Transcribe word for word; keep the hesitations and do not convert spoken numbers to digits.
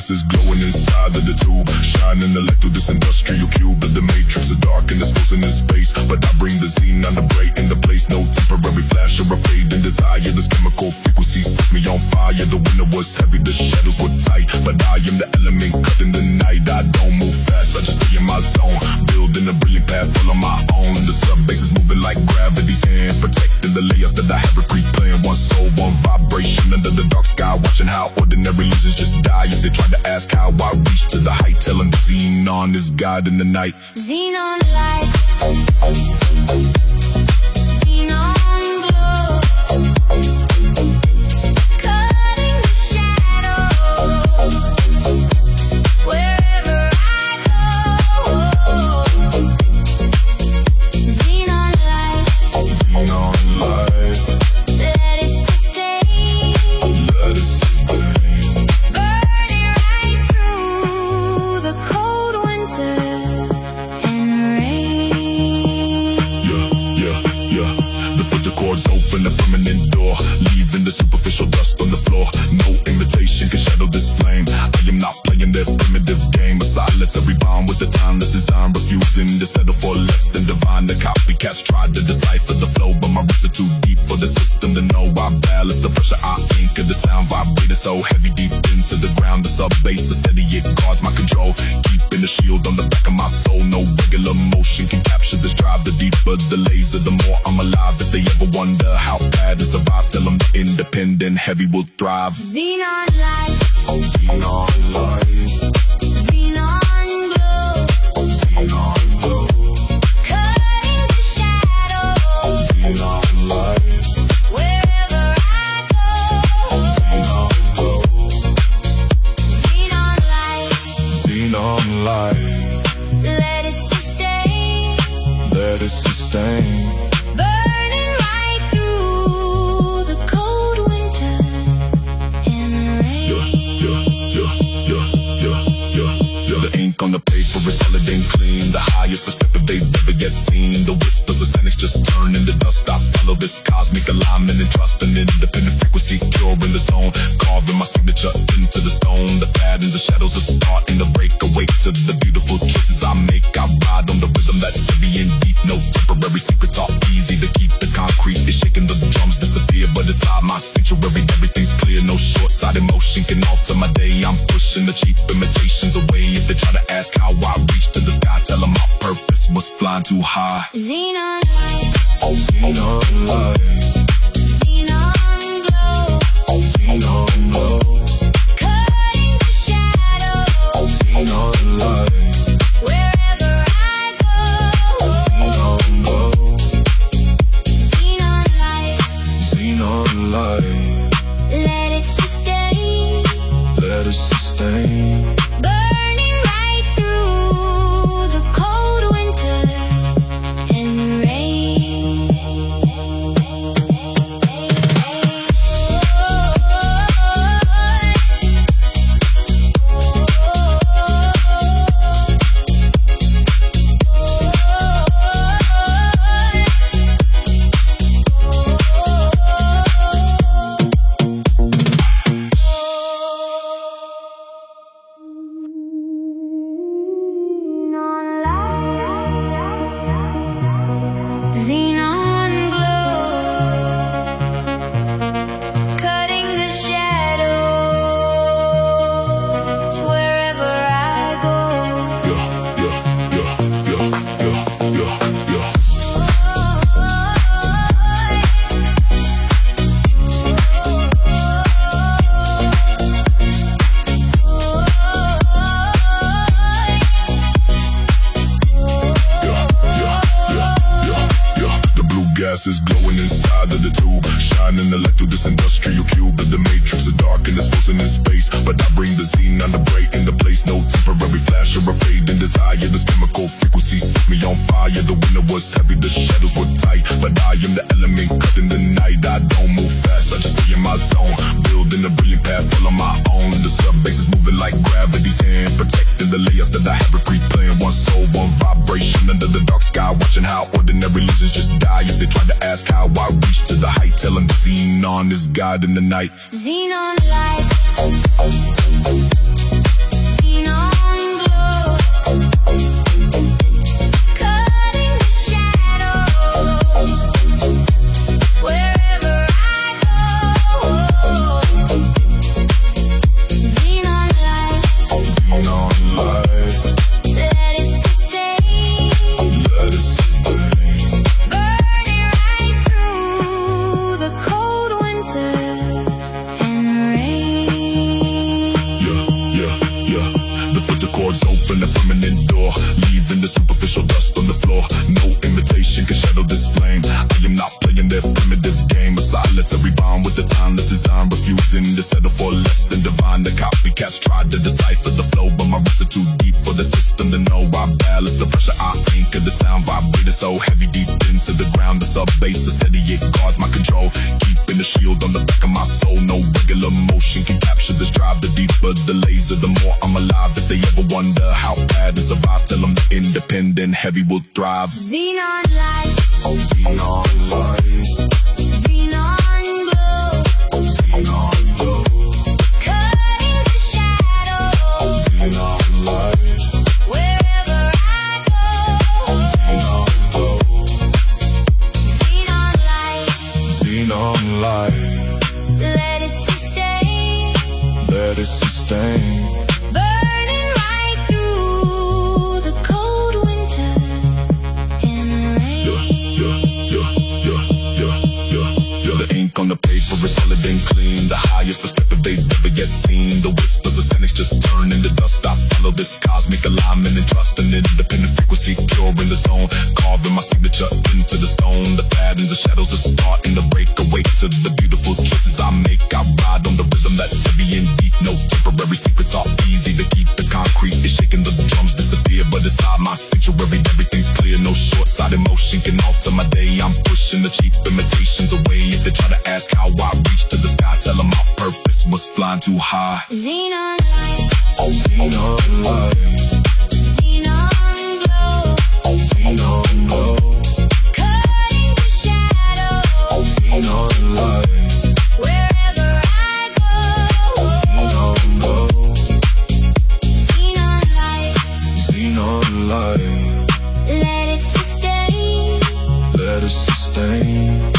is glowing inside of the tube, shining the light through this industrial cube. But the matrix is dark and it's frozen in space, but I bring the xenon to break in the place. No temporary flash or a fade in desire. This chemical frequency sets me on fire. The winter was heavy, the shadows were tight, but I am the element cut in the night. I don't move fast, I just stay in my zone, building a brilliant path full on my own. The sub-base is moving like gravity's hand, protecting the layers that I have replaying. One soul, one vibration under the dark sky, watching how ordinary losers just die. If they try to ask how I reach to the height, tell them the xenon is God in the night. Xenon light, xenon glow, cutting the shadows wherever I go. Xenon light, Xenon light, let it sustain, let it sustain, burning right through the cold winter and rain. yeah, yeah, yeah. The filter cords open a permanent door, leaving the superficial dust on the floor. No imitation can shadow this flame. I am not playing their primitive game. A solitary bond with the timeless design, refusing to settle for less than divine. The copycats tried to decipher the flow, but my roots are too deep for the system to know. I balance the pressure, I anchor the sound, vibrating so heavy deep into the ground. The sub bass is steady, it guards my control, keeping the shield on the back of my soul. No regular motion can capture this drive. The deeper the laser, the more I'm alive. If they ever wonder how bad to survive, tell them the independent heavy will thrive. Xenon light, Xenon light, xenon glow, xenon glow, cutting the shadows xenon light, wherever I go. xenon glow, Xenon light, xenon light, let it sustain, let it sustain. burning right through the cold winter and rain. Yeah, yeah, yeah, yeah, yeah, yeah. The ink on the paper is solid and clean, the highest perspective they've ever yet seen. The whispers of cynics just turn into dust. I follow this cosmic alignment and trust an independent frequency, pure in the zone, carving my signature into the stone. The patterns of shadows are starting to break awake to the beautiful choices I make. I ride on the rhythm that's heavy and deep. No temporary secrets are easy to keep. The concrete is shaking, the drums disappear, but inside my sanctuary everything's clear. No short-sighted motion can alter my day. I'm pushing the cheap imitations away. If they try to ask how I reached to the sky, tell them my purpose was flying too high. Xenon light, Xenon light, xenon glow, xenon glow, cutting the shadows xenon light, wherever I go. xenon glow, Xenon light, xenon light, let it sustain, let it sustain. burning right through the cold winter and rain. Xenon glow, cutting the shadows wherever I go. Yeah, yeah, yeah, yeah, yeah, yeah, yeah. Gas is glowing inside of the tube, shining the light through this industrial cube. But the matrix is dark and it's frozen in space, but I bring the xenon to break in the place. No temporary flash or a fade in desire. This chemical frequency sets me on fire. The winter was heavy, the shadows were tight, but I am the element cut in the night. I don't move fast, I just stay in my zone, building a brilliant path full on my own. The sub-base is moving like gravity's hand, protecting the layers that I have replaying. One soul, one vibration under the dark sky, watching how ordinary losers just die. If they try to ask how I reach to the height, tell them the xenon is God in the night. Xenon light, Xenon glow, cutting the shadows wherever I go. Xenon light, Xenon light, let it sustain, let it sustain. burning right through the cold winter and rain. Yeah, yeah, yeah. The filter cords open a permanent door, leaving the superficial dust on the floor. No invitation can shadow this flame. I am not playing their primitive game. A solitary bond with the timeless design, refusing to settle for less than divine. The copycats tried to decipher the flow, but my roots are too deep for the system to know. I balance the pressure, I anchor the sound, vibrated so heavy deep into the ground. The sub bass is steady, it guards my control, keeping the shield on the back of my soul. No regular motion can capture this drive. The deeper the laser, the more I'm alive. If they ever wonder how bad to survive, tell them the independent heavy will thrive. Xenon light, Xenon light, xenon glow, Xenon glow, cutting the shadows Xenon light, wherever I go. Xenon glow, Xenon light, Xenon light, let it sustain, let it sustain. burning right through the cold winter and rain. Yeah, yeah, yeah, yeah, yeah, yeah, yeah. The ink on the paper is solid and clean. The highest perspective they've ever yet seen. The whispers of cynics just turn into dust. I follow this cosmic alignment and trust an independent frequency, pure in the zone. Carving my signature into the stone. The patterns of shadows are starting to break away to the beautiful choices I make. I ride on the rhythm that's heavy and deep. No temporary secrets are easy to keep. The concrete is shaking, the drums disappear, but inside my sanctuary everything's clear. No short-sighted motion can alter my day. I'm pushing the cheap imitations away. If they try to ask how I reach to the sky, tell them my purpose was flying too high. Xenon light, Xenon light, xenon glow, Xenon glow, cutting the shadows Xenon light, wherever I go. Xenon glow, Xenon light, Xenon light, let it sustain, let it sustain.